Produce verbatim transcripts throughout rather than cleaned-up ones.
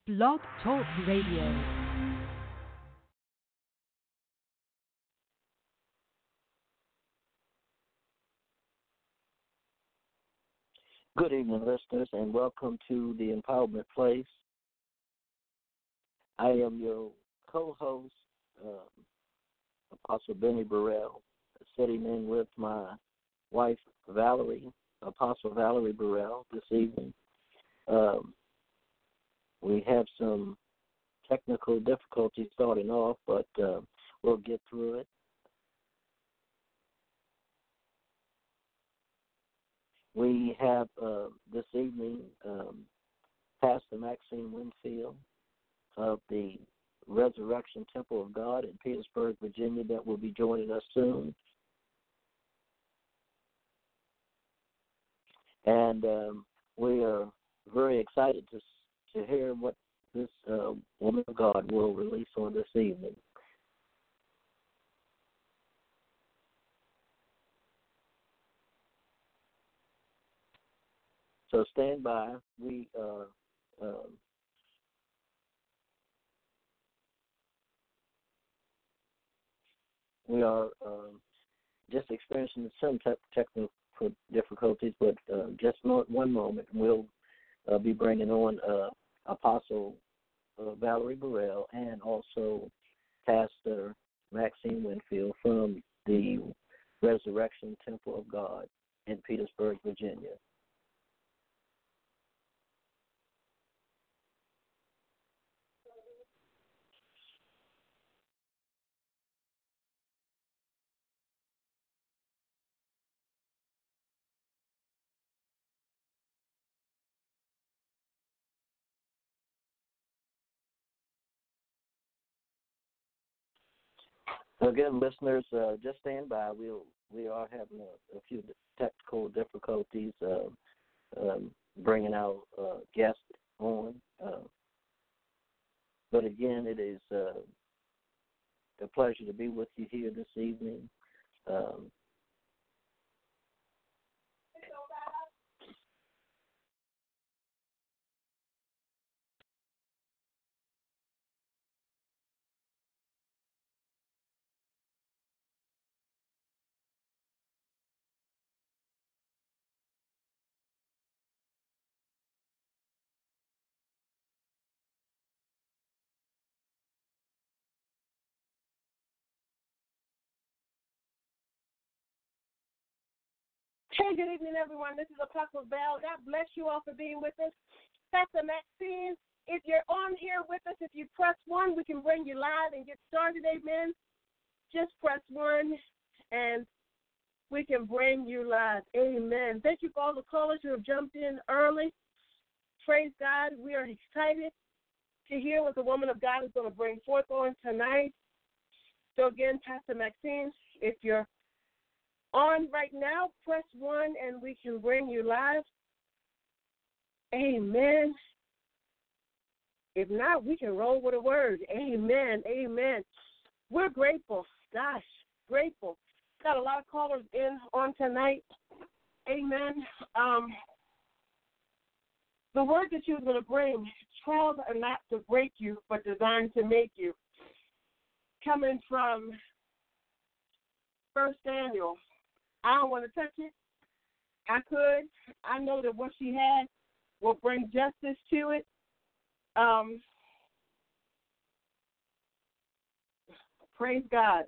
Blog Talk Radio. Good evening, listeners, and welcome to the Empowerment Place. I am your co-host, um, Apostle Benny Burrell, sitting in with my wife, Valerie, Apostle Valerie Burrell, this evening. Um, we have some technical difficulties starting off, but uh, we'll get through it. We have uh, this evening um, Pastor Maxine Winfield of the Resurrection Temple of God in Petersburg, Virginia, that will be joining us soon. And um, we are very excited to to hear what this uh, woman of God will release on this evening. So stand by. We are um, we are um, just experiencing some te- technical difficulties, but uh, just mo- one moment, we'll uh, be bringing on uh, Apostle uh, Valerie Burrell and also Pastor Maxine Winfield from the Resurrection Temple of God in Petersburg, Virginia. Again, listeners, uh, just stand by. We'll, we are having a, a few technical difficulties uh, um, bringing our uh, guest on. Uh, but again, it is uh, a pleasure to be with you here this evening. Um, Hey, good evening, everyone. This is Apostle Bell. God bless you all for being with us. Pastor Maxine, if you're on here with us, if you press one, we can bring you live and get started, amen. Just press one, and we can bring you live, amen. Thank you for all the callers who have jumped in early. Praise God. We are excited to hear what the woman of God is going to bring forth on tonight. So, again, Pastor Maxine, if you're on right now, press one, and we can bring you live. Amen. If not, we can roll with a word. Amen. Amen. We're grateful. Gosh, grateful. Got a lot of callers in on tonight. Amen. Um, the word that you was going to bring, trials are not to break you, but designed to make you. Coming from First Samuel. I don't want to touch it. I could. I know that what she had will bring justice to it. Um, praise God.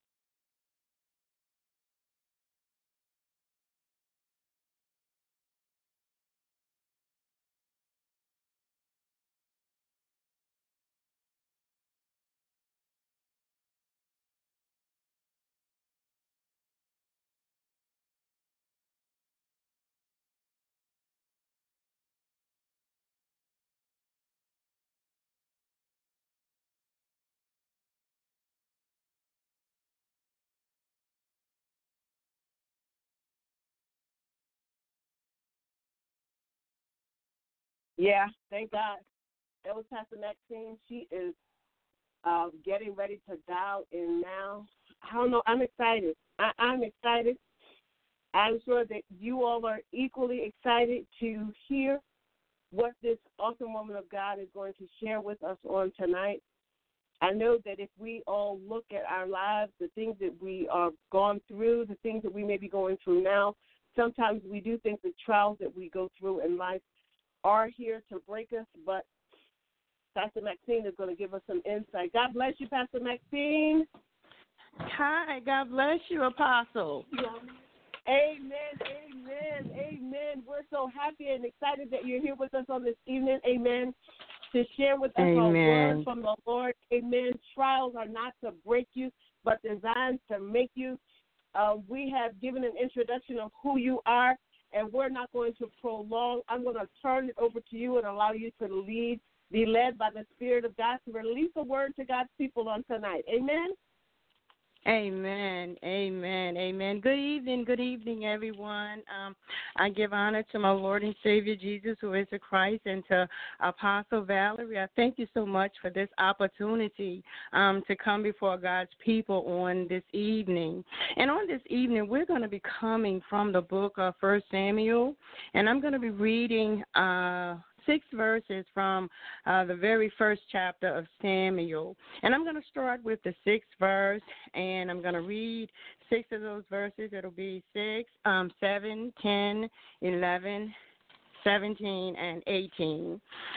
Yeah, thank God. That was Pastor Maxine. She is uh, getting ready to dial in now. I don't know. I'm excited. I, I'm excited. I'm sure that you all are equally excited to hear what this awesome woman of God is going to share with us on tonight. I know that if we all look at our lives, the things that we are gone through, the things that we may be going through now, sometimes we do think the trials that we go through in life are here to break us, but Pastor Maxine is going to give us some insight. God bless you, Pastor Maxine. Hi, God bless you, Apostle. Amen, amen, amen. We're so happy and excited that you're here with us on this evening, amen, to share with us Amen. our words from the Lord, amen. Trials are not to break you, but designed to make you. Uh, we have given an introduction of who you are, and we're not going to prolong. I'm going to turn it over to you and allow you to lead, be led by the Spirit of God to release a word to God's people on tonight. Amen. Amen, amen, amen. Good evening, good evening, everyone. Um, I give honor to my Lord and Savior Jesus, who is the Christ, and to Apostle Valerie. I thank you so much for this opportunity um, to come before God's people on this evening. And on this evening, we're going to be coming from the book of First Samuel, and I'm going to be reading uh six verses from uh, the very first chapter of Samuel. And I'm going to start with the sixth verse, and I'm going to read six of those verses. It'll be six, um, seven, ten, eleven, seventeen, and eighteen.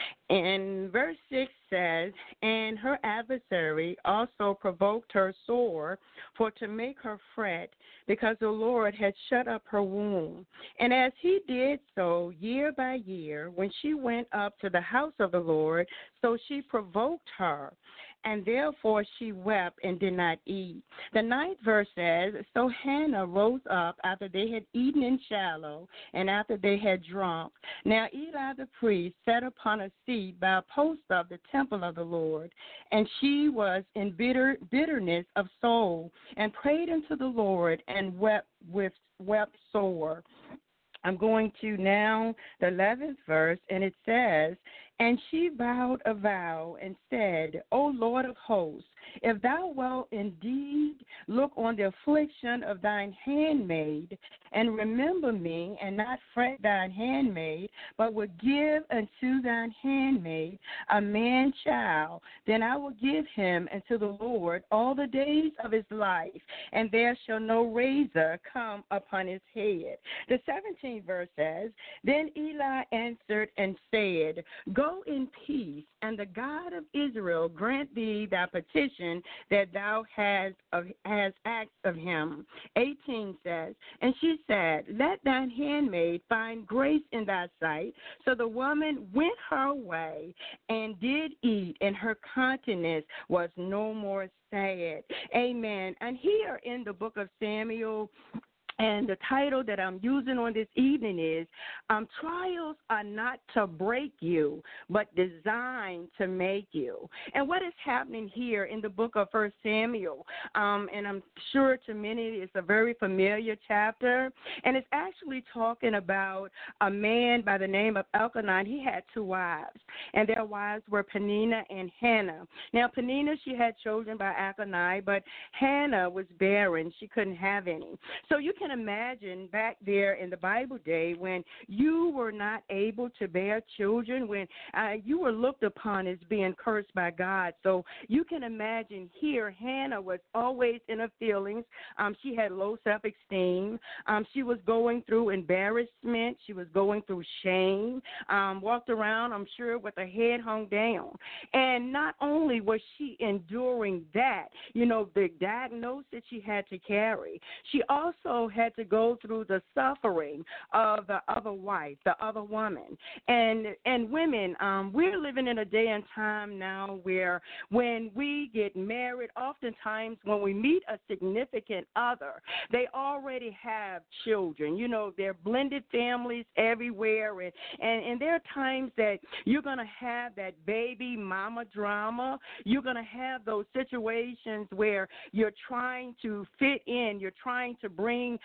And verse six says, "And her adversary also provoked her sore, for to make her fret, because the Lord had shut up her womb. And as he did so year by year, when she went up to the house of the Lord, so she provoked her. And therefore she wept and did not eat." The ninth verse says, "So Hannah rose up after they had eaten in Shiloh, and after they had drunk. Now Eli the priest sat upon a seat by a post of the temple of the Lord, and she was in bitter bitterness of soul, and prayed unto the Lord, and wept with wept sore." I'm going to now the eleventh verse, and it says, "And she vowed a vow and said, O Lord of hosts, if thou wilt indeed look on the affliction of thine handmaid, and remember me, and not fret thine handmaid, but would give unto thine handmaid a man child, then I will give him unto the Lord all the days of his life, and there shall no razor come upon his head." The seventeenth verse says, "Then Eli answered and said, Go in peace, and the God of Israel grant thee thy petition that thou hast of, has asked of him." eighteen says, "And she said, Let thine handmaid find grace in thy sight. So the woman went her way and did eat, and her countenance was no more sad." Amen. And here in the book of Samuel, and the title that I'm using on this evening is um, "Trials Are Not to Break You, but Designed to Make You." And what is happening here in the book of First Samuel, um, and I'm sure to many it's a very familiar chapter, and it's actually talking about a man by the name of Elkanah. He had two wives, and their wives were Peninnah and Hannah. Now, Peninnah, she had children by Elkanah, but Hannah was barren. She couldn't have any. So you can imagine back there in the Bible day when you were not able to bear children, when uh, you were looked upon as being cursed by God. So you can imagine here Hannah was always in her feelings. Um, she had low self-esteem. Um, she was going through embarrassment. She was going through shame. Um, walked around, I'm sure, with her head hung down. And not only was she enduring that, you know, the diagnosis she had to carry, she also had to go through the suffering of the other wife, the other woman. And and women, um, we're living in a day and time now where when we get married, oftentimes when we meet a significant other, they already have children. You know, they're blended families everywhere. And, and, and there are times that you're going to have that baby mama drama. You're going to have those situations where you're trying to fit in. You're trying to bring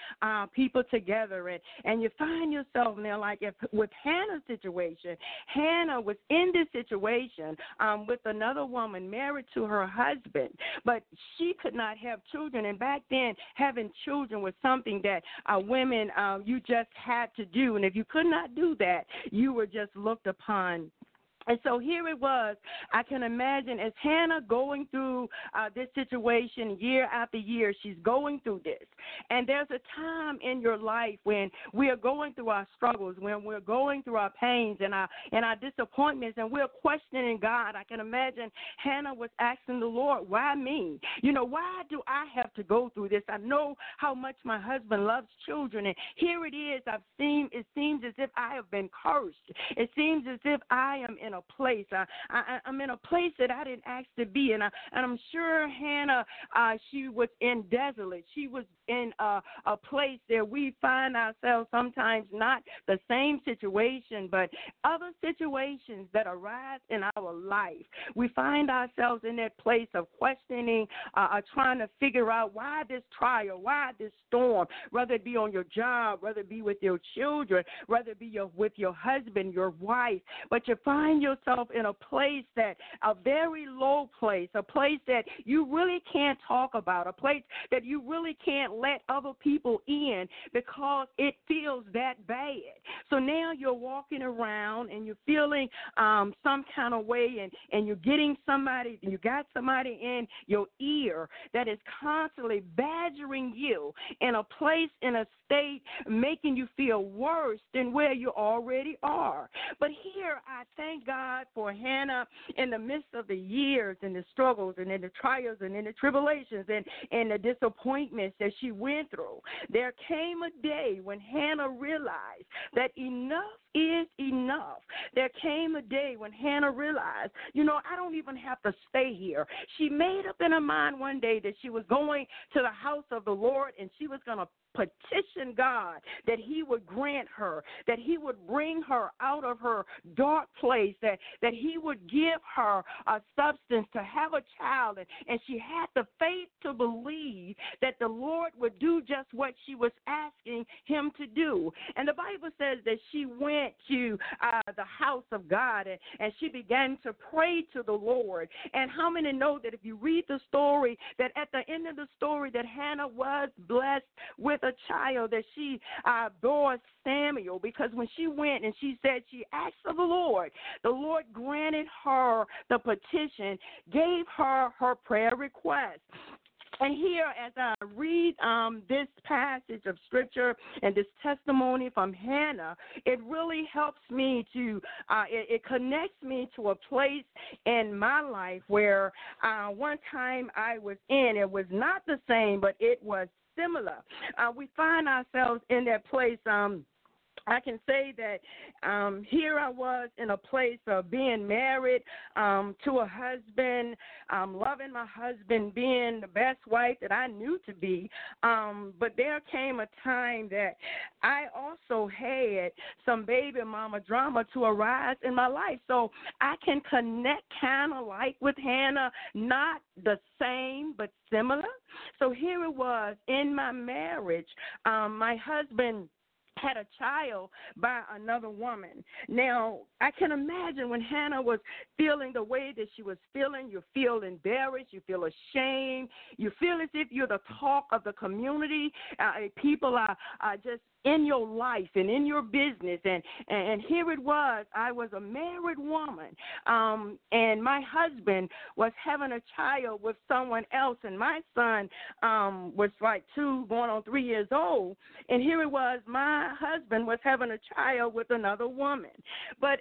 uh, people together, and, and you find yourself now, like if, with Hannah's situation, Hannah was in this situation um, with another woman married to her husband, but she could not have children, and back then having children was something that uh, women, um, you just had to do, and if you could not do that, you were just looked upon. And so here it was. I can imagine as Hannah going through uh, this situation year after year, she's going through this. And there's a time in your life when we are going through our struggles, when we're going through our pains and our, and our disappointments, and we're questioning God. I can imagine Hannah was asking the Lord, why me? You know, why do I have to go through this? I know how much my husband loves children, and here it is. I've seen, it seems as if I have been cursed. It seems as if I am in a place. I, I, I'm in a place that I didn't ask to be, and, I, and I'm sure Hannah, uh, she was in desolate. She was in a, a place that we find ourselves sometimes not the same situation, but other situations that arise in our life. We find ourselves in that place of questioning, uh, uh, trying to figure out why this trial, why this storm, whether it be on your job, whether it be with your children, whether it be your, with your husband, your wife, but you find yourself in a place that, a very low place, a place that you really can't talk about, a place that you really can't let other people in because it feels that bad. So now you're walking around and you're feeling um, some kind of way, and, and you're getting somebody, you got somebody in your ear that is constantly badgering you in a place, in a state, making you feel worse than where you already are. But here, I thank God for Hannah in the midst of the years and the struggles and in the trials and in the tribulations and, and the disappointments that she went through. There came a day when Hannah realized that enough is enough. There came a day when Hannah realized, you know, I don't even have to stay here. She made up in her mind one day that she was going to the house of the Lord, and she was going to petition God that he would grant her, that he would bring her out of her dark place, that, that he would give her a substance to have a child. And, and she had the faith to believe that the Lord would do just what she was asking him to do. And the Bible says that she went to uh, the house of God, and, and she began to pray to the Lord. And how many know that if you read the story, that at the end of the story that Hannah was blessed with a child, that she uh, bore Samuel, because when she went and she said she asked of the Lord, the Lord granted her the petition, gave her her prayer request. And here, as I read um, this passage of Scripture and this testimony from Hannah, it really helps me to, uh, it, it connects me to a place in my life where uh, one time I was in, it was not the same, but it was similar. Uh, we find ourselves in that place. Um, I can say that um, here I was in a place of being married um, to a husband, um, loving my husband, being the best wife that I knew to be. Um, but there came a time that I also had some baby mama drama to arise in my life. So I can connect kind of like with Hannah, not the same but similar. So here it was in my marriage, um, my husband had a child by another woman. Now, I can imagine when Hannah was feeling the way that she was feeling, you feel embarrassed, you feel ashamed, you feel as if you're the talk of the community. Uh, people are, are just in your life and in your business. And, and here it was, I was a married woman, um, and my husband was having a child with someone else, and my son um, was like two, going on three years old. And here it was, my husband was having a child with another woman. But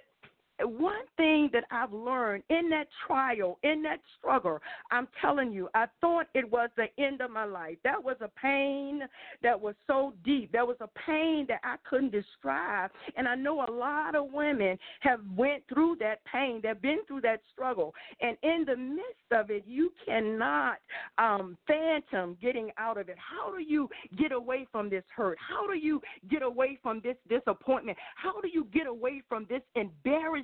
one thing that I've learned in that trial, in that struggle, I'm telling you, I thought it was the end of my life. That was a pain that was so deep. That was a pain that I couldn't describe. And I know a lot of women have went through that pain. They've been through that struggle. And in the midst of it, you cannot um, phantom getting out of it. How do you get away from this hurt? How do you get away from this disappointment? How do you get away from this embarrassment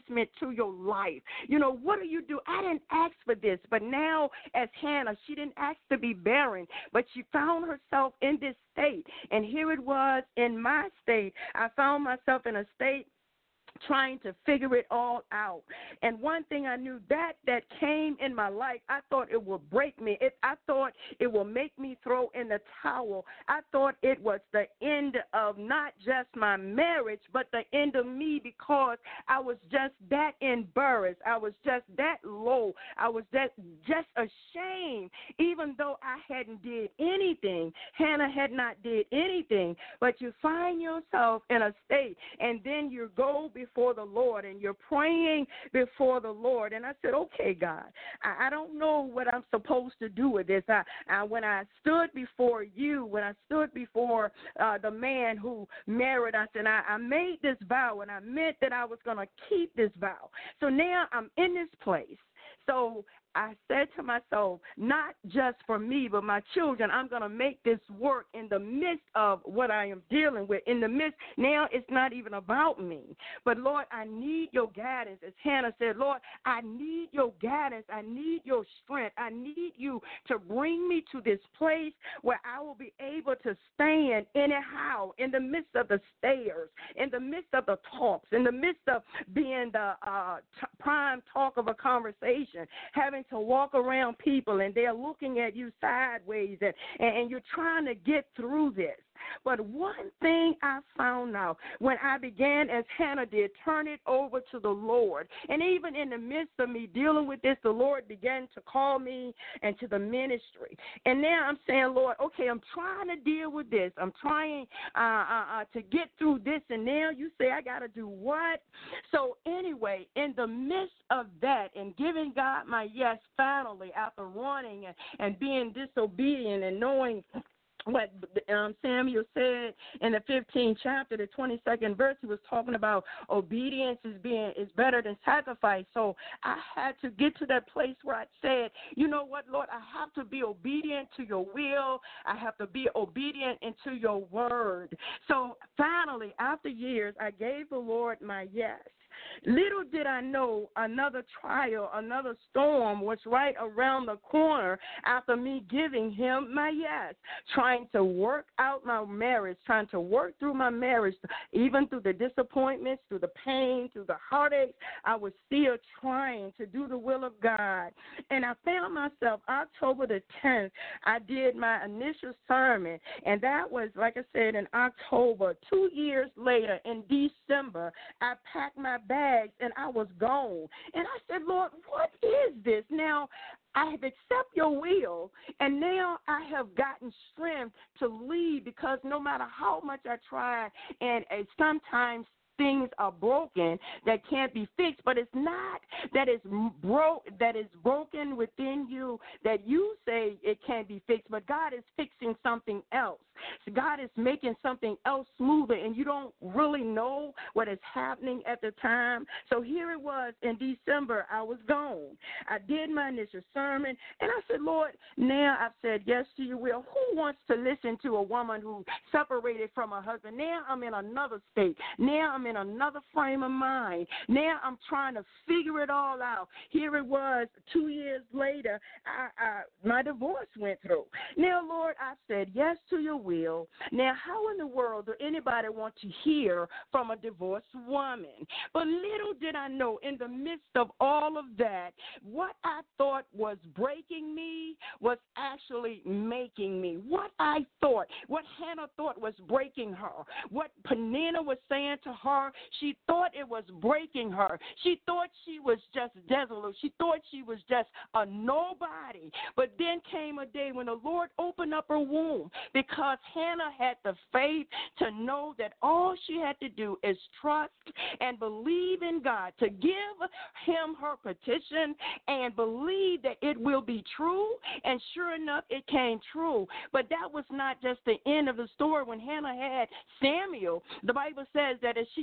advancement to your life. You know, what do you do? I didn't ask for this, but now as Hannah, she didn't ask to be barren, but she found herself in this state. And here it was in my state. I found myself in a state trying to figure it all out. And one thing I knew, that that came in my life, I thought it would break me. It, I thought it will make me throw in the towel. I thought it was the end of not just my marriage, but the end of me, because I was just that embarrassed. I was just that low. I was that just ashamed, even though I hadn't did anything. Hannah had not did anything, but you find yourself in a state, and then you go before before the Lord, and you're praying before the Lord. And I said, okay, God, I, I don't know what I'm supposed to do with this. I, I, when I stood before you, when I stood before uh, the man who married us, and I, I made this vow, and I meant that I was going to keep this vow. So now I'm in this place. So I said to myself, not just for me, but my children, I'm going to make this work in the midst of what I am dealing with. In the midst, now it's not even about me. But, Lord, I need your guidance. As Hannah said, Lord, I need your guidance. I need your strength. I need you to bring me to this place where I will be able to stand anyhow in the midst of the stairs, in the midst of the talks, in the midst of being the uh, t- prime talk of a conversation, having to walk around people and they're looking at you sideways, and, and you're trying to get through this. But one thing I found out when I began, as Hannah did, turn it over to the Lord. And even in the midst of me dealing with this, the Lord began to call me into the ministry. And now I'm saying, Lord, okay, I'm trying to deal with this. I'm trying uh, uh, uh, to get through this. And now you say I got to do what? So anyway, in the midst of that and giving God my yes finally after running and, and being disobedient and knowing what um, Samuel said in the fifteenth chapter, the twenty-second verse, he was talking about obedience is being is better than sacrifice. So I had to get to that place where I said, you know what, Lord, I have to be obedient to your will. I have to be obedient into your word. So finally, after years, I gave the Lord my yes. Little did I know another trial, another storm was right around the corner after me giving him my yes, trying to work out my marriage, trying to work through my marriage, even through the disappointments, through the pain, through the heartaches. I was still trying to do the will of God. And I found myself October the tenth, I did my initial sermon, and that was, like I said, in October. Two years later, in December, I packed my bags and I was gone. And I said, Lord, what is this? Now, I have accepted your will, and now I have gotten strength to lead, because no matter how much I try, and, and sometimes things are broken that can't be fixed, but it's not that it's broke that is broken within you that you say it can't be fixed, but God is fixing something else. So God is making something else smoother, and you don't really know what is happening at the time. So here it was in December. I was gone. I did my initial sermon, and I said, Lord, now I've said yes to your will. Who wants to listen to a woman who separated from her husband? Now I'm in another state. Now I'm in another frame of mind. Now I'm trying to figure it all out. Here it was two years later, I, I, my divorce went through. Now, Lord, I said yes to your will. Now, how in the world do anybody want to hear from a divorced woman? But little did I know, in the midst of all of that, what I thought was breaking me was actually making me. What I thought, what Hannah thought was breaking her, what Peninnah was saying to her, she thought it was breaking her. She thought she was just desolate. She thought she was just a nobody. But then came a day when the Lord opened up her womb, because Hannah had the faith to know that all she had to do is trust and believe in God, to give him her petition and believe that it will be true. And sure enough, it came true. But that was not just the end of the story. When Hannah had Samuel, the Bible says that as she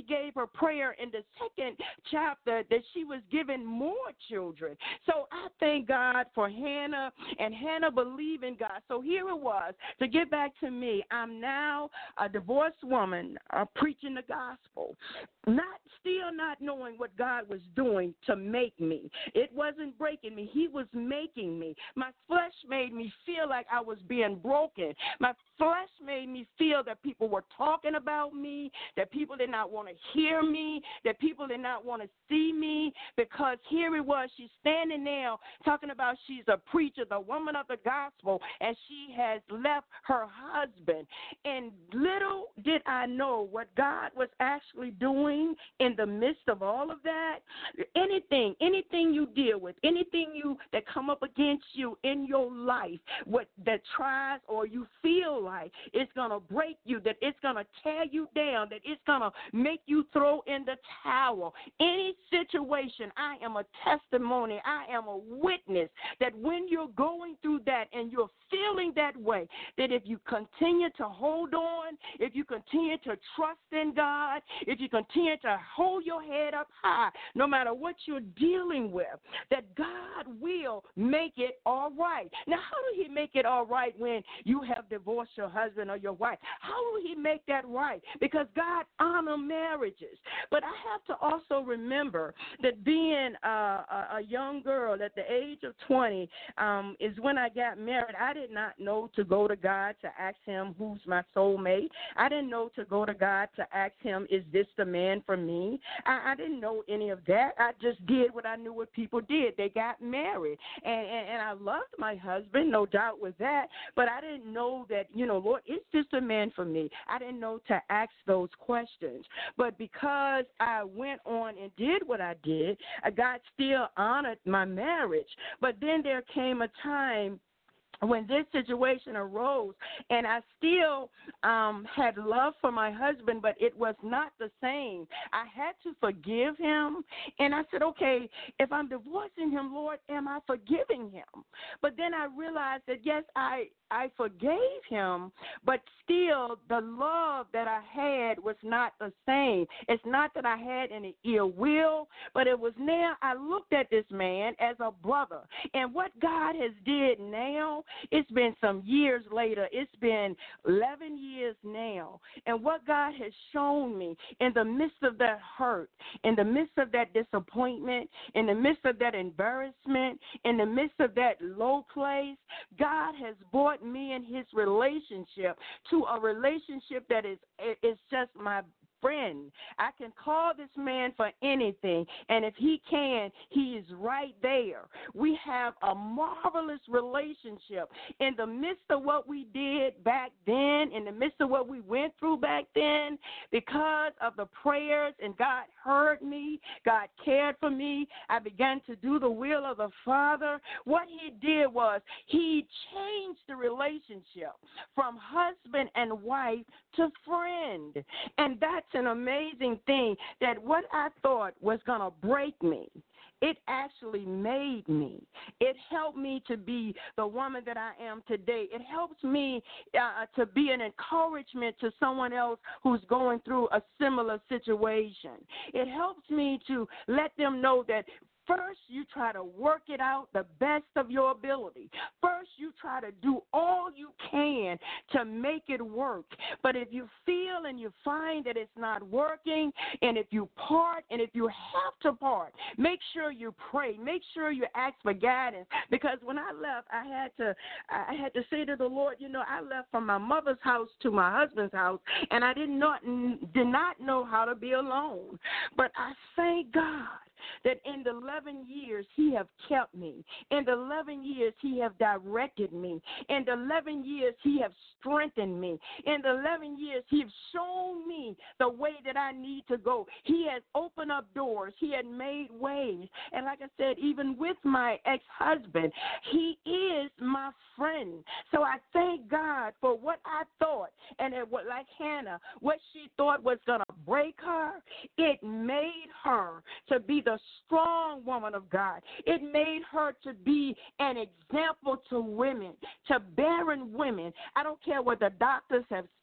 gave her prayer in the second chapter that she was given more children. So I thank God for Hannah and Hannah believing God. So here it was. To get back to me, I'm now a divorced woman uh, preaching the gospel, not still not knowing what God was doing to make me. It wasn't breaking me. He was making me. My flesh made me feel like I was being broken. My flesh made me feel that people were talking about me, that people did not want to hear me, that people did not want to see me, because here it was. She's standing there talking about she's a preacher, the woman of the gospel, and she has left her husband. And little did I know what God was actually doing in the midst of all of that. Anything, anything you deal with, anything you that come up against you in your life, what that tries or you feel like it's going to break you, that it's going to tear you down, that it's going to make you throw in the towel. Any situation, I am a testimony, I am a witness that when you're going through that and you're feeling that way, that if you continue to hold on, if you continue to trust in God, if you continue to hold your head up high, no matter what you're dealing with, that God will make it all right. Now, how do He make it all right when you have divorced your husband or your wife? How will He make that right? Because God honors marriages. But I have to also remember that being a, a, a young girl at the age of twenty um, is when I got married. I did not know to go to God to ask Him who's my soulmate. I didn't know to go to God to ask Him, is this the man for me? I, I didn't know any of that. I just did what I knew what people did. They got married. And, and, and I loved my husband, no doubt with that. But I didn't know that, you know, Lord, is this the man for me? I didn't know to ask those questions. But because I went on and did what I did, God still honored my marriage. But then there came a time when this situation arose, and I still um, had love for my husband, but it was not the same. I had to forgive him, and I said, okay, if I'm divorcing him, Lord, am I forgiving him? But then I realized that, yes, I, I forgave him, but still the love that I had was not the same. It's not that I had any ill will, but it was now I looked at this man as a brother. And what God has did now, it's been some years later. It's been eleven years now. And what God has shown me in the midst of that hurt, in the midst of that disappointment, in the midst of that embarrassment, in the midst of that low place, God has brought me and His relationship to a relationship that is is just my friend. I can call this man for anything, and if he can, he is right there. We have a marvelous relationship. In the midst of what we did back then, in the midst of what we went through back then, because of the prayers, and God heard me, God cared for me, I began to do the will of the Father. What He did was He changed the relationship from husband and wife to friend, and that's an amazing thing, that what I thought was going to break me, it actually made me. It helped me to be the woman that I am today. It helps me uh, to be an encouragement to someone else who's going through a similar situation. It helps me to let them know that first, you try to work it out the best of your ability. First, you try to do all you can to make it work. But if you feel and you find that it's not working, and if you part, and if you have to part, make sure you pray. Make sure you ask for guidance. Because when I left, I had to, I had to say to the Lord, you know, I left from my mother's house to my husband's house, and I did not did not know how to be alone. But I thank God that in the eleven years He have kept me. In the eleven years He have directed me. In the eleven years He have strengthened me. In the eleven years He have shown me the way that I need to go. He has opened up doors. He had made ways. And like I said, even with my ex-husband, he is my friend. So I thank God for what I thought, and it was like Hannah, what she thought was going to break her, it made her to be the strong woman of God. It made her to be an example to women, to barren women. I don't care what the doctors have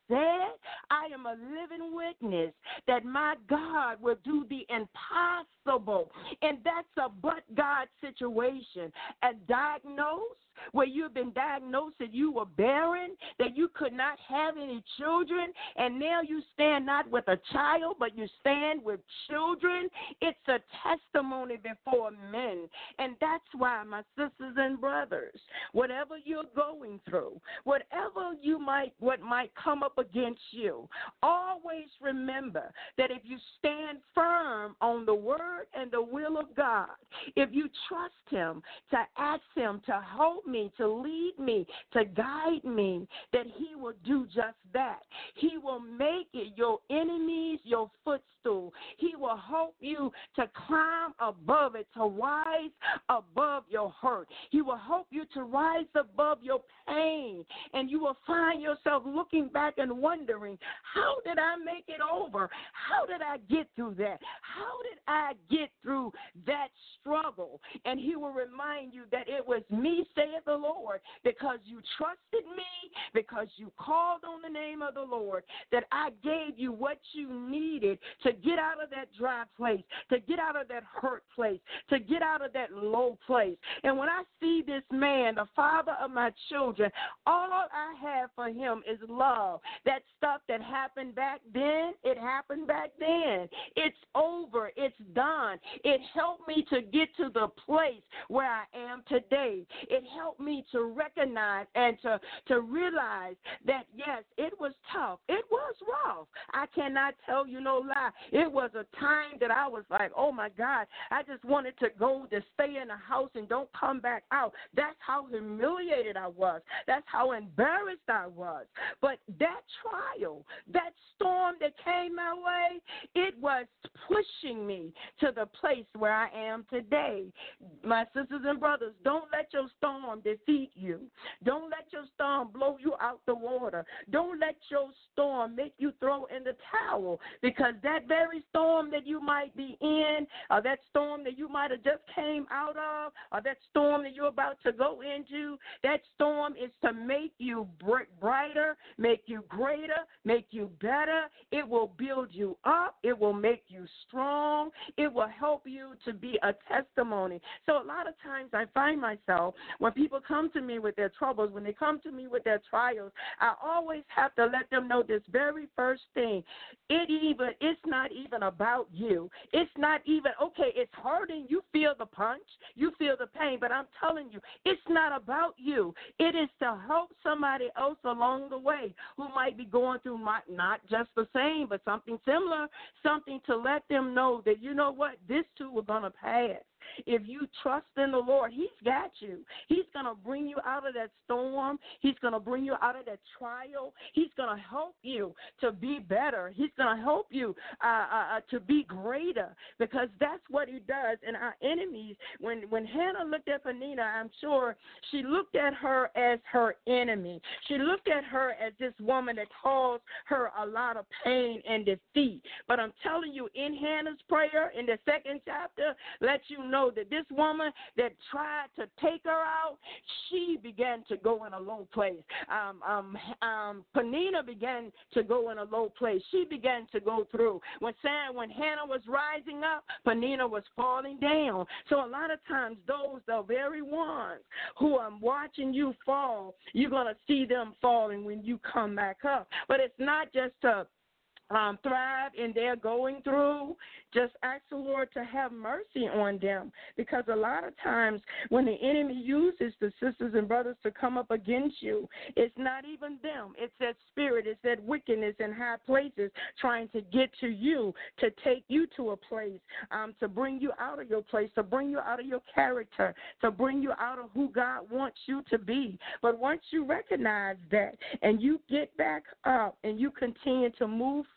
said, I am a living witness that my God will do the impossible. And that's a but God situation. A diagnosed where you've been diagnosed that you were barren, that you could not have any children, and now you stand not with a child, but you stand with children. It's a testimony before men. And that's why, my sisters and brothers, whatever you're going through, whatever you might, what might come up against you, always remember that if you stand firm on the word and the will of God, if you trust him to ask him to help me, to lead me, to guide me, that he will do just that. He will make it your enemies your footstool. He will help you to climb above it, to rise above your hurt. He will help you to rise above your pain, and you will find yourself looking back and wondering, how did I make it over? How did I get through that? How did I get through that struggle? And he will remind you that it was me, saith the Lord, because you trusted me, because you called on the name of the Lord, that I gave you what you needed to get out of that dry place, to get out of that hurt place, to get out of that low place. And when I see this man, the father of my children, all I have for him is love. That stuff that happened back then, it happened back then. It's over. It's done. It helped me to get to the place where I am today. It helped me to recognize and to, to realize that, yes, it was tough. It was rough. I cannot tell you no lie. It was a time that I was like, oh, my God, I just wanted to go to stay in the house and don't come back out. That's how humiliated I was. That's how embarrassed I was. But that trial, that storm that came my way, it was pushing me to the place where I am today. My sisters and brothers, don't let your storm defeat you. Don't let your storm blow you out the water. Don't let your storm make you throw in the towel, because that very storm that you might be in, or that storm that you might have just came out of, or that storm that you're about to go into, that storm is to make you brighter, make you greater, make you better. It will build you up. It will make you strong. It will help you to be a testimony. So a lot of times I find myself, when people come to me with their troubles, when they come to me with their trials, I always have to let them know this very first thing. It even, it's not even about you. It's not even, okay, it's hurting. You feel the punch. You feel the pain. But I'm telling you, it's not about you. It is to help somebody else along the way who might be going through not, not just the same, but something similar, something to let them know that, you know what, this too will going to pass. If you trust in the Lord, he's got you. He's going to bring you out of that storm. He's going to bring you out of that trial. He's going to help you to be better. He's going to help you uh, uh, to be greater, because that's what he does. And our enemies, when, when Hannah looked at Peninnah, I'm sure she looked at her as her enemy. She looked at her as this woman that caused her a lot of pain and defeat. But I'm telling you, in Hannah's prayer, in the second chapter, let you know know that this woman that tried to take her out, she began to go in a low place. Um, um, um, Peninnah began to go in a low place. She began to go through. When Sam, when Hannah was rising up, Peninnah was falling down. So a lot of times those, the very ones who are watching you fall, you're going to see them falling when you come back up. But it's not just to Um, thrive in their going through. Just ask the Lord to have mercy on them, because a lot of times when the enemy uses the sisters and brothers to come up against you, it's not even them. It's that spirit, it's that wickedness in high places trying to get to you, to take you to a place, um, to bring you out of your place, to bring you out of your character, to bring you out of who God wants you to be. But once you recognize that and you get back up and you continue to move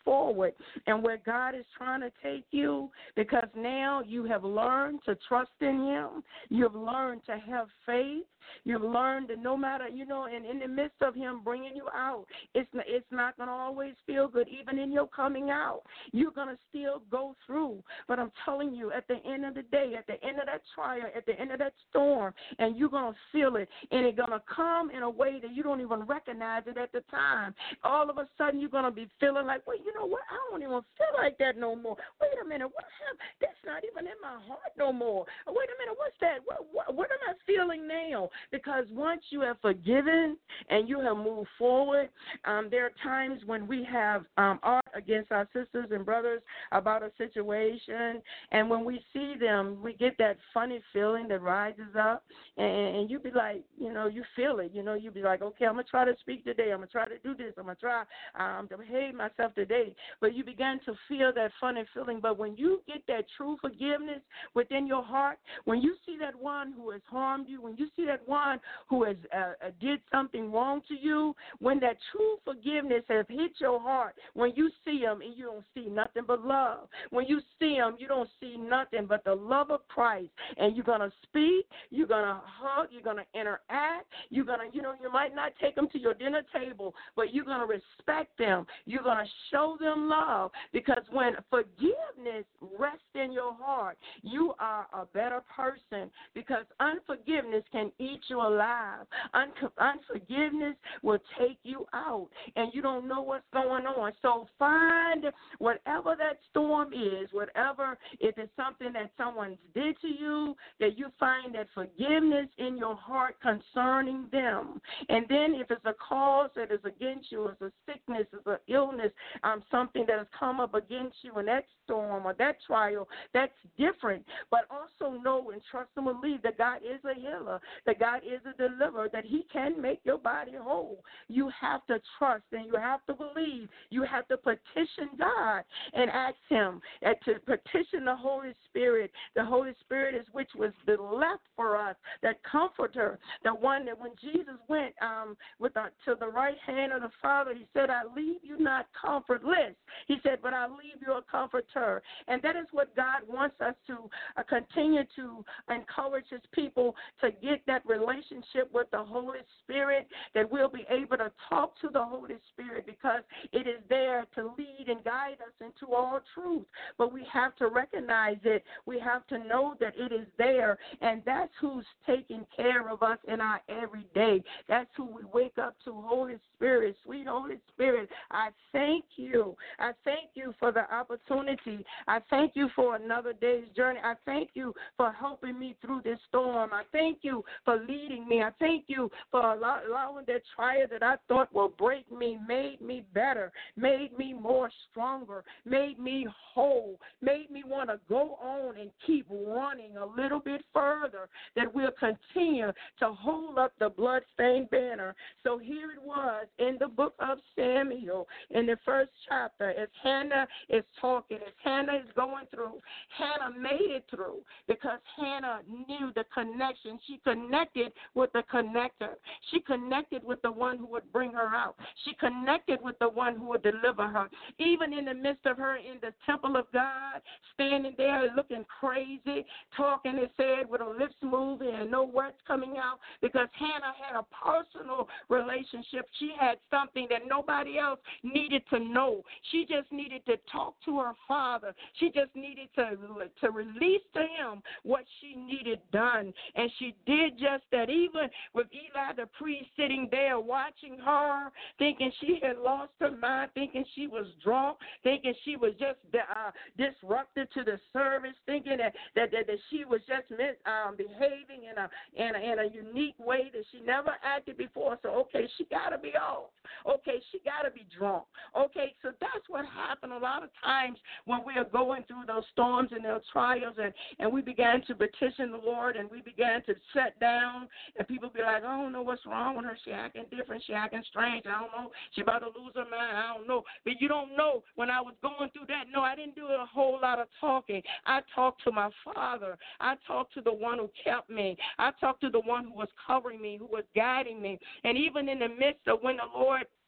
forward and where God is trying to take you, because now you have learned to trust in him. You've learned to have faith. You've learned that no matter, you know, and in the midst of him bringing you out, it's not, it's not going to always feel good. Even in your coming out, you're going to still go through. But I'm telling you, at the end of the day, at the end of that trial, at the end of that storm, and you're going to feel it, and it's going to come in a way that you don't even recognize it at the time. All of a sudden, you're going to be feeling like, well, you know what? I don't even feel like that no more. Wait a minute. What happened? That's not even in my heart no more. Wait a minute. What's that? What, what, what am I feeling now? Because once you have forgiven and you have moved forward, um, there are times when we have um, art against our sisters and brothers about a situation, and when we see them, we get that funny feeling that rises up, and, and you be like, you know, you feel it. You know, you be like, okay, I'm going to try to speak today. I'm going to try to do this. I'm going to try um, to behave myself today. But you begin to feel that funny feeling. But when you get that true forgiveness within your heart, when you see that one who has harmed you, when you see that one who has uh, uh, did something wrong to you, when that true forgiveness has hit your heart, when you see him and you don't see nothing but love, when you see him, you don't see nothing but the love of Christ, and you're going to speak, you're going to hug, you're going to interact, you're going to, you know, you might not take them to your dinner table, but you're going to respect them. You're going to show them love, because when forgiveness rests in your heart, you are a better person, because unforgiveness can eat you alive. Un- unforgiveness will take you out, and you don't know what's going on. So find whatever that storm is, whatever, if it's something that someone did to you, that you find that forgiveness in your heart concerning them. And then if it's a cause that is against you, it's a sickness, it's an illness, um, something that has come up against you in that storm or that trial, that's different. But also know and trust and believe that God is a healer, that God is a deliverer, that he can make your body whole. You have to trust and you have to believe. You have to petition God and ask him and to petition the Holy Spirit. The Holy Spirit is which was the left for us, that comforter, the one that when Jesus went um, with the, to the right hand of the Father, he said, I leave you not comfortless. He said, but I leave you a comforter. And that is what God wants us to uh, continue to encourage his people to get that relationship with the Holy Spirit, that we'll be able to talk to the Holy Spirit, because it is there to lead and guide us into all truth. But we have to recognize it. We have to know that it is there, and that's who's taking care of us in our everyday. That's who we wake up to, Holy Spirit, sweet Holy Spirit. I thank you. I thank you for the opportunity. I thank you for another day's journey. I thank you for helping me through this storm. I thank you for leading me. I thank you for allowing that trial that I thought will break me, made me better, made me more stronger, made me whole, made me want to go on and keep running a little bit further, that we'll continue to hold up the bloodstained banner. So here it was in the book of Samuel, in the first chapter, as Hannah is talking, as Hannah is going through, Hannah made it through because Hannah knew the connection. She connected with the connector. She connected with the one who would bring her out. She connected with the one who would deliver her. Even in the midst of her in the temple of God, standing there looking crazy, talking and said with her lips moving and no words coming out, because Hannah had a personal relationship. She had something that nobody else needed to know. She just needed to talk to her father. She just needed to, to release to him what she needed done. And she did just that, even with Eli the priest sitting there watching her, thinking she had lost her mind, thinking she was drunk, thinking she was just uh, disruptive to the service, thinking that, that, that, that she was just mis, um, behaving in a, in, a, in a unique way that she never acted before. So, okay, she got to be off. Okay, she got to be drunk. Okay, so that's what happened a lot of times when we are going through those storms and those trials, and, and we began to petition the Lord, and we began to sit down, and people be like, I don't know what's wrong with her. She acting different. She acting strange. I don't know. She about to lose her mind. I don't know. But you don't know. When I was going through that, no, I didn't do a whole lot of talking. I talked to my Father. I talked to the one who kept me. I talked to the one who was covering me, who was guiding me. And even in the midst of when the Lord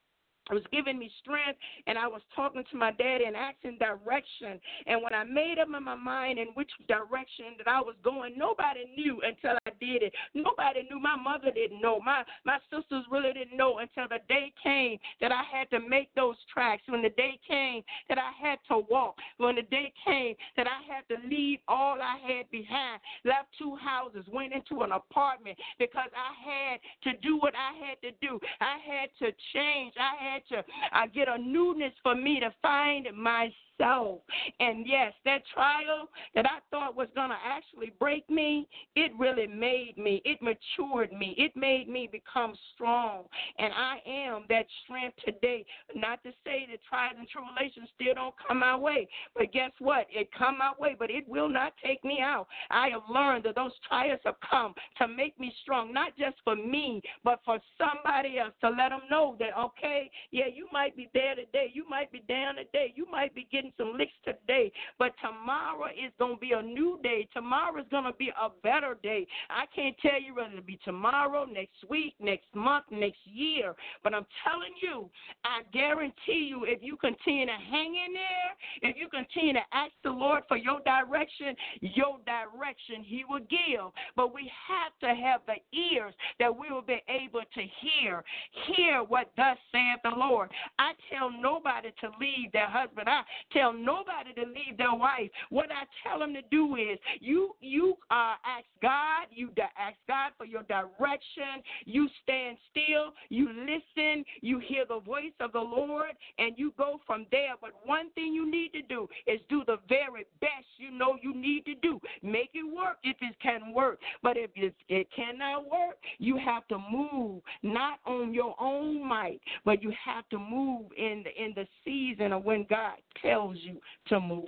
It was giving me strength, and I was talking to my daddy and asking direction. And when I made up in my mind in which direction that I was going, nobody knew until I did it. Nobody knew. My mother didn't know. My my sisters really didn't know until the day came that I had to make those tracks. When the day came that I had to walk. When the day came that I had to leave all I had behind, left two houses, went into an apartment because I had to do what I had to do. I had to change. I had to uh, get a newness for me to find myself. And yes, that trial that I thought was going to actually break me, it really made me. It matured me. It made me become strong. And I am that strength today. Not to say that trials and tribulations still don't come my way, but guess what? It come my way, but it will not take me out. I have learned that those trials have come to make me strong, not just for me, but for somebody else, to let them know that, okay, yeah, you might be there today. You might be down today. You might be getting some licks today. But tomorrow is going to be a new day. Tomorrow is going to be a better day. I can't tell you whether it'll be tomorrow, next week, next month, next year. But I'm telling you, I guarantee you, if you continue to hang in there, if you continue to ask the Lord for your direction, your direction He will give. But we have to have the ears that we will be able to hear, hear what thus saith the Lord. I tell nobody to leave their husband. I tell nobody to leave their wife. What I tell them to do is you you uh, ask God, you di- ask God for your direction. You stand still, you listen, you hear the voice of the Lord, and you go from there. But one thing you need to do is do the very best you know you need to do. Make it work if it can work. But if it, it cannot work, you have to move, not on your own might, but you have to move in the, in the season of when God tells you to move.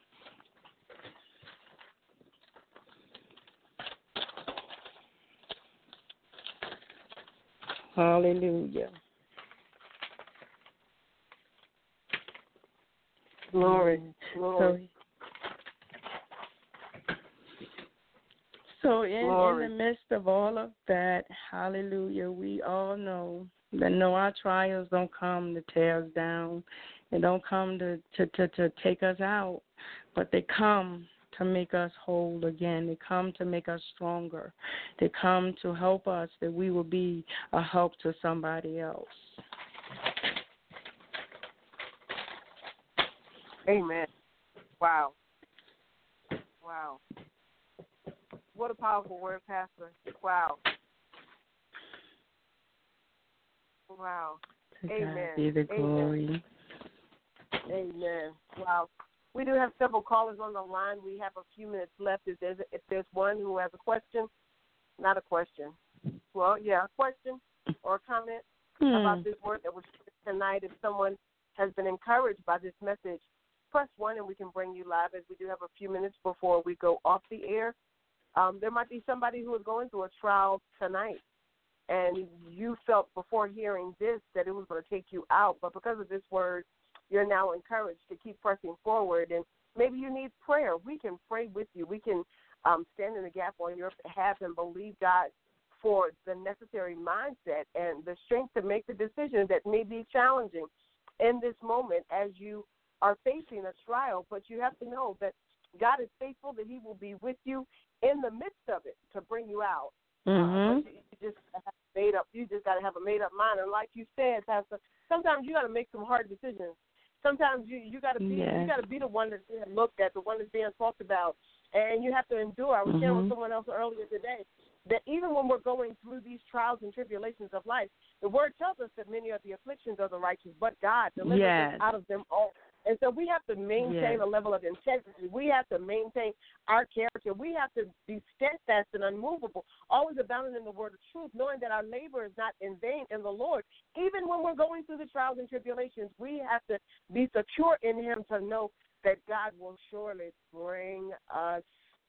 Hallelujah. Glory. Glory. So, so in, Glory. in the midst of all of that, hallelujah, we all know that no, our trials don't come to tear us down. They don't come to, to, to, to take us out, but they come to make us whole again. They come to make us stronger. They come to help us that we will be a help to somebody else. Amen. Wow. Wow. What a powerful word, Pastor. Wow. Wow. To Amen. God be the glory. Amen. Amen. Wow. We do have several callers on the line. We have a few minutes left. If there's, if there's one who has a question, not a question. Well, yeah, a question or a comment hmm. about this word that was shared tonight. If someone has been encouraged by this message, press one and we can bring you live, as we do have a few minutes before we go off the air. Um, there might be somebody who is going through a trial tonight, and you felt before hearing this that it was going to take you out, but because of this word, you're now encouraged to keep pressing forward, and maybe you need prayer. We can pray with you. We can um, stand in the gap on your behalf and believe God for the necessary mindset and the strength to make the decision that may be challenging in this moment as you are facing a trial. But you have to know that God is faithful, that He will be with you in the midst of it to bring you out. Mm-hmm. Uh, but you, you just have made up. You just got to have a made up mind. And like you said, Pastor, sometimes you got to make some hard decisions. Sometimes you you got to be yeah. you got to be the one that's being looked at, the one that's being talked about, and you have to endure. I was mm-hmm. sharing with someone else earlier today that even when we're going through these trials and tribulations of life, the Word tells us that many are the afflictions of the righteous, but God delivers yes. us out of them all. And so we have to maintain yes. a level of integrity. We have to maintain our character. We have to be steadfast and unmovable, always abounding in the word of truth, knowing that our labor is not in vain in the Lord. Even when we're going through the trials and tribulations, we have to be secure in Him to know that God will surely bring us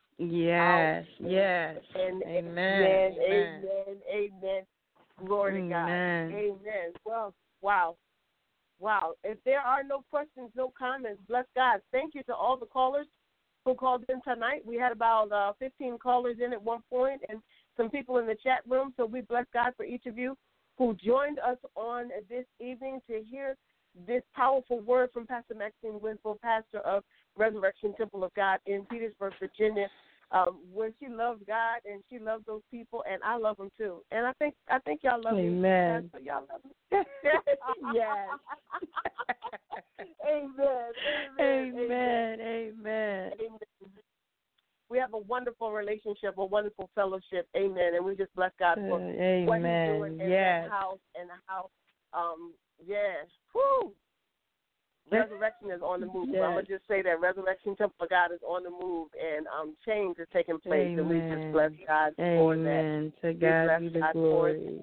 Yes, out. yes. And amen. Amen. Amen. Amen. Amen. Glory amen. to God. Amen. Well, wow. Wow. If there are no questions, no comments, bless God. Thank you to all the callers who called in tonight. We had about uh, fifteen callers in at one point and some people in the chat room, so we bless God for each of you who joined us on this evening to hear this powerful word from Pastor Maxine Winslow, pastor of Resurrection Temple of God in Petersburg, Virginia, um, where she loves God and she loves those people, and I love them too. And I think I think y'all love Amen. me. Pastor, y'all love me. Yes. Amen. Amen. Amen. Amen. Amen. We have a wonderful relationship, a wonderful fellowship. Amen. And we just bless God for Uh, amen. what He's doing in yes. that house and how, um, yes. Whew. Resurrection is on the move. Yes. I'm going to just say that Resurrection Temple of God is on the move, and um, change is taking place, Amen. and we just bless God for that. Amen. To God be the God glory.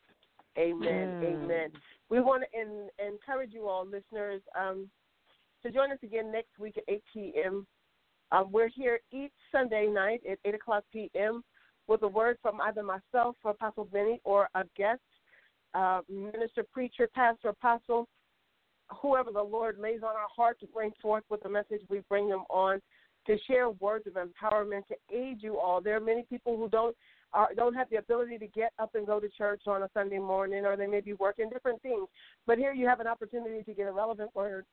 Amen. Mm. Amen. We want to in, encourage you all, listeners, um, to join us again next week at eight p.m. Um, we're here each Sunday night at eight o'clock p.m. with a word from either myself or Apostle Benny or a guest, uh, minister, preacher, pastor, apostle, whoever the Lord lays on our heart to bring forth with a message. We bring them on to share words of empowerment to aid you all. There are many people who don't are, don't have the ability to get up and go to church on a Sunday morning, or they may be working different things. But here you have an opportunity to get a relevant word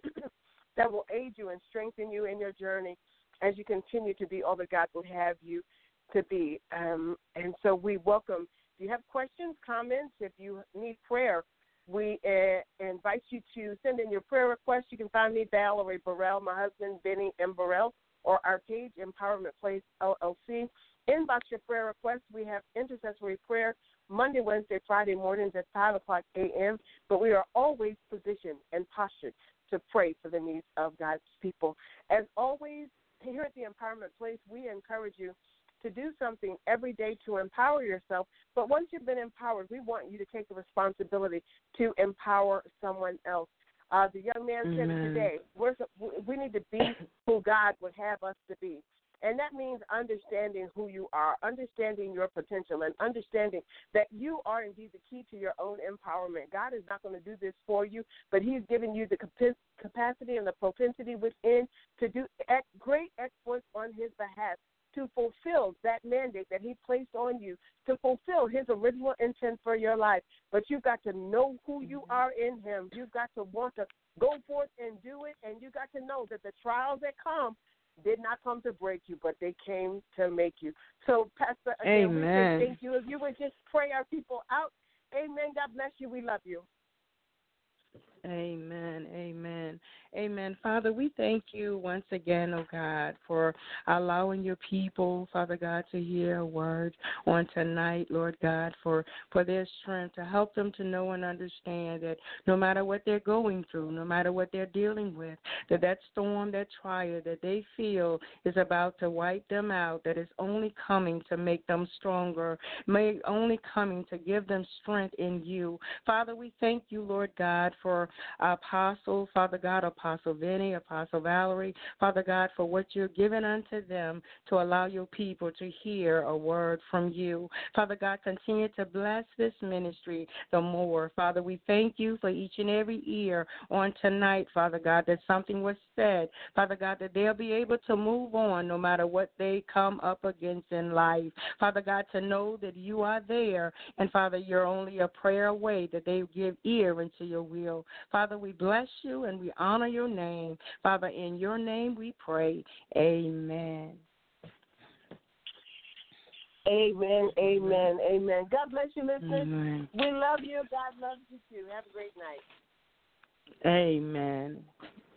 that will aid you and strengthen you in your journey as you continue to be all that God will have you to be. Um, and so we welcome, if you have questions, comments, if you need prayer, we uh, invite you to send in your prayer requests. You can find me, Valerie Burrell, my husband, Benny M. Burrell, or our page, Empowerment Place, L L C. Inbox your prayer requests. We have intercessory prayer Monday, Wednesday, Friday mornings at five o'clock a.m., but we are always positioned and postured to pray for the needs of God's people. As always, here at the Empowerment Place, we encourage you to do something every day to empower yourself. But once you've been empowered, we want you to take the responsibility to empower someone else. Uh, the young man mm-hmm. said it today, we're, we need to be who God would have us to be. And that means understanding who you are, understanding your potential, and understanding that you are indeed the key to your own empowerment. God is not going to do this for you, but He's given you the capacity and the propensity within to do great exploits on His behalf, to fulfill that mandate that He placed on you, to fulfill His original intent for your life. But you've got to know who you are in Him. You've got to want to go forth and do it, and you've got to know that the trials that come did not come to break you, but they came to make you. So, Pastor, again, Amen. we say thank you. If you would just pray our people out. Amen. God bless you. We love you. Amen, amen, amen. Father, we thank you once again, oh God, for allowing your people, Father God, to hear a word on tonight, Lord God, for, for their strength, to help them to know and understand that no matter what they're going through, no matter what they're dealing with, that that storm, that trial that they feel is about to wipe them out, that is only coming to make them stronger, may only coming to give them strength in you. Father, we thank you, Lord God, for Apostle, Father God, Apostle Vinny, Apostle Valerie, Father God, for what you're giving unto them to allow your people to hear a word from you. Father God, continue to bless this ministry the more. Father, we thank you for each and every ear on tonight, Father God, that something was said, Father God, that they'll be able to move on no matter what they come up against in life. Father God, to know that you are there, and Father, you're only a prayer away, that they give ear into your will. Father, we bless you and we honor your name. Father, in your name we pray. Amen. Amen, amen, amen. God bless you, listeners. Amen. We love you. God loves you too. Have a great night. Amen.